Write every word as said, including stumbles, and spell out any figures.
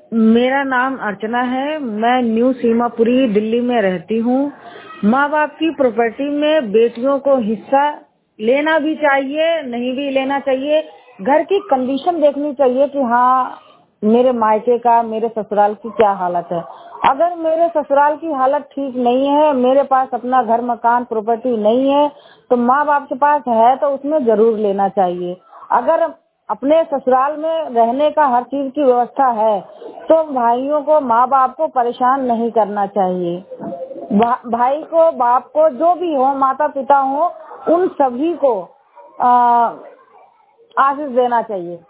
मेरा नाम अर्चना है। मैं न्यू सीमापुरी दिल्ली में रहती हूँ। माँ बाप की प्रॉपर्टी में बेटियों को हिस्सा लेना भी चाहिए, नहीं भी लेना चाहिए। घर की कंडीशन देखनी चाहिए कि हाँ मेरे मायके का, मेरे ससुराल की क्या हालत है। अगर मेरे ससुराल की हालत ठीक नहीं है, मेरे पास अपना घर मकान प्रॉपर्टी नहीं है, तो माँ बाप के पास है तो उसमें जरूर लेना चाहिए। अगर अपने ससुराल में रहने का हर चीज की व्यवस्था है तो भाइयों को, माँ बाप को परेशान नहीं करना चाहिए। भा, भाई को, बाप को, जो भी हो, माता पिता हो, उन सभी को आ, आशीष देना चाहिए।